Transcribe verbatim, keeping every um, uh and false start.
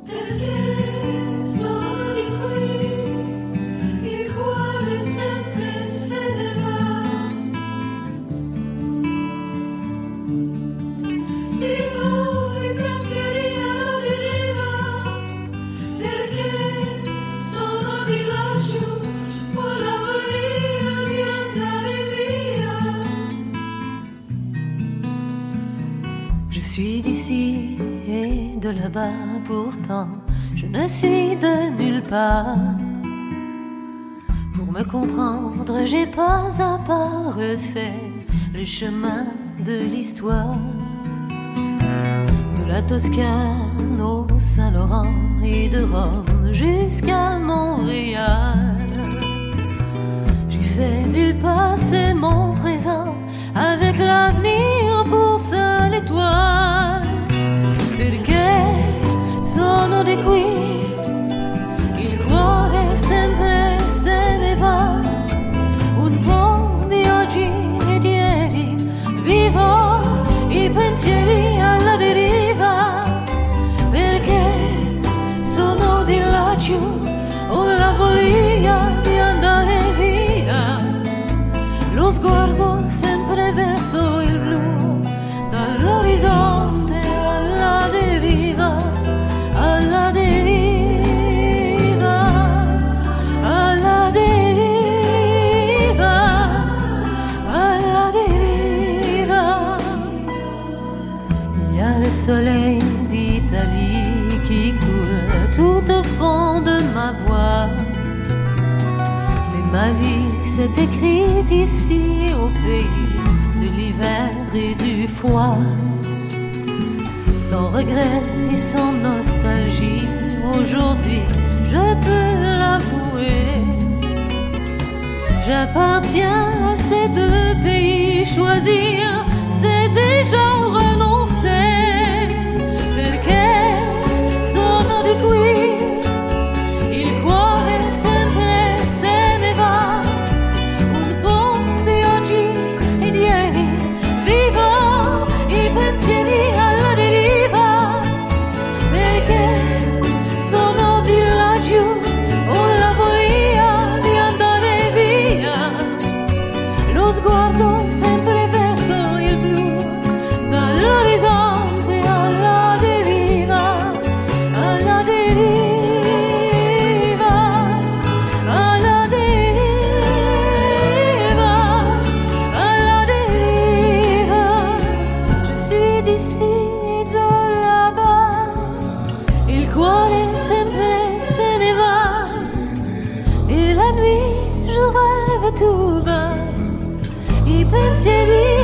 Je suis d'ici et de là-bas, pourtant je ne suis de nulle part. Pour me comprendre, j'ai pas à pas refait le chemin de l'histoire. De la Toscane au Saint-Laurent et de Rome jusqu'à Montréal. J'ai fait du passé mon présent avec l'avenir pour seule étoile. Perché sono di qui, il cuore sempre se ne va. Un po' di oggi e di ieri, vivo i pensieri alla deriva. Perché sono di laggiù, ho la voglia di andare via. Lo sguardo sempre verso il blu, dall'orizzonte alla deriva, alla deriva, alla deriva, alla deriva. Il y a le soleil d'Italie qui coule tout au fond de ma voix. Mais ma vie s'est écrite ici au pays de l'hiver et du froid. Sans regret et sans nostalgie, aujourd'hui je peux l'avouer. J'appartiens à ces deux pays, choisir c'est déjà renoncer. Perché sono di qui, il cuore sempre se ne va. Un po' di oggi e di ieri, vivo i pensieri alla deriva. Perché sono di laggiù, ho la voglia di andare via. Lo sguardo sempre verso il blu, dall'orizzonte alla deriva, alla deriva, alla deriva, alla deriva. Je suis d'ici et de là-bas, il cuore sempre se ne va. Et la nuit je rêve tout bas, i pensieri